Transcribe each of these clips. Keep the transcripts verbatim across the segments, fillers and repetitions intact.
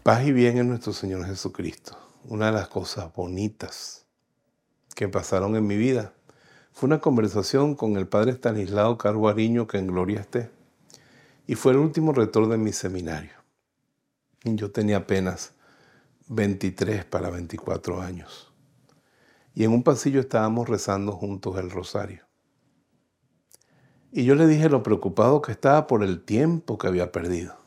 Paz y bien en nuestro Señor Jesucristo. Una de las cosas bonitas que pasaron en mi vida fue una conversación con el padre Estanislao Carguariño, que en gloria esté, y fue el último rector de mi seminario. Yo tenía apenas veintitrés para veinticuatro años. Y en un pasillo estábamos rezando juntos el rosario. Y yo le dije lo preocupado que estaba por el tiempo que había perdido.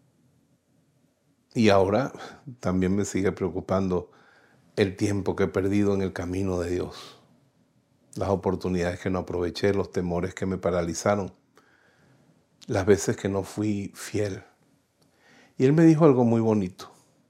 Y ahora también me sigue preocupando el tiempo que he perdido en el camino de Dios. Las oportunidades que no aproveché, los temores que me paralizaron, las veces que no fui fiel. Y él me dijo algo muy bonito.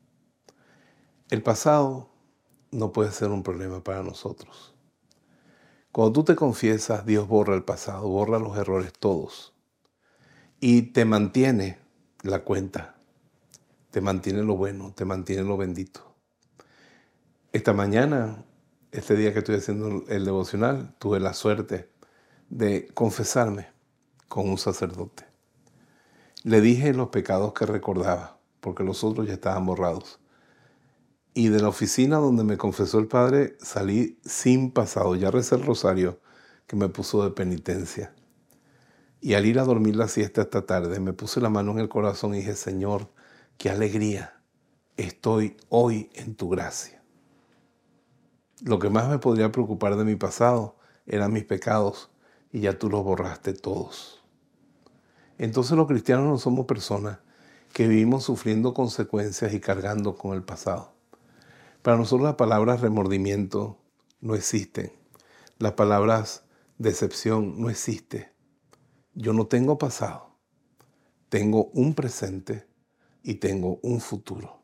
El pasado no puede ser un problema para nosotros. Cuando tú te confiesas, Dios borra el pasado, borra los errores todos. Y te mantiene la cuenta. Te mantiene lo bueno, te mantiene lo bendito. Esta mañana, este día que estoy haciendo el devocional, tuve la suerte de confesarme con un sacerdote. Le dije los pecados que recordaba, porque los otros ya estaban borrados. Y de la oficina donde me confesó el padre, salí sin pasado. Ya recé el rosario que me puso de penitencia. Y al ir a dormir la siesta esta tarde, me puse la mano en el corazón y dije, Señor, qué alegría, estoy hoy en tu gracia. Lo que más me podría preocupar de mi pasado eran mis pecados y ya tú los borraste todos. Entonces los cristianos no somos personas que vivimos sufriendo consecuencias y cargando con el pasado. Para nosotros las palabras remordimiento no existen. Las palabras decepción no existen. Yo no tengo pasado. Tengo un presente y tengo un futuro.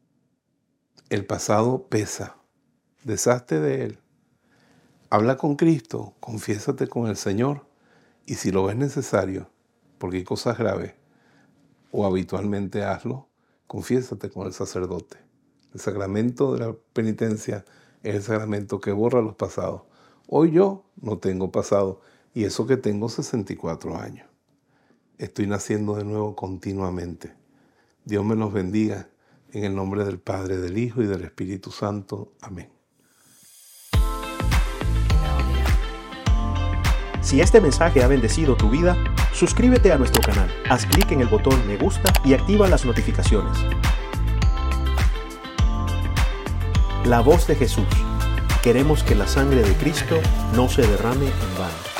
El pasado pesa. Deshazte de él. Habla con Cristo, confiésate con el Señor y si lo ves necesario, porque hay cosas graves, o habitualmente hazlo, confiésate con el sacerdote. El sacramento de la penitencia es el sacramento que borra los pasados. Hoy yo no tengo pasado y eso que tengo sesenta y cuatro años. Estoy naciendo de nuevo continuamente. Dios me los bendiga en el nombre del Padre, del Hijo y del Espíritu Santo. Amén. Si este mensaje ha bendecido tu vida, suscríbete a nuestro canal, haz clic en el botón me gusta y activa las notificaciones. La voz de Jesús. Queremos que la sangre de Cristo no se derrame en vano.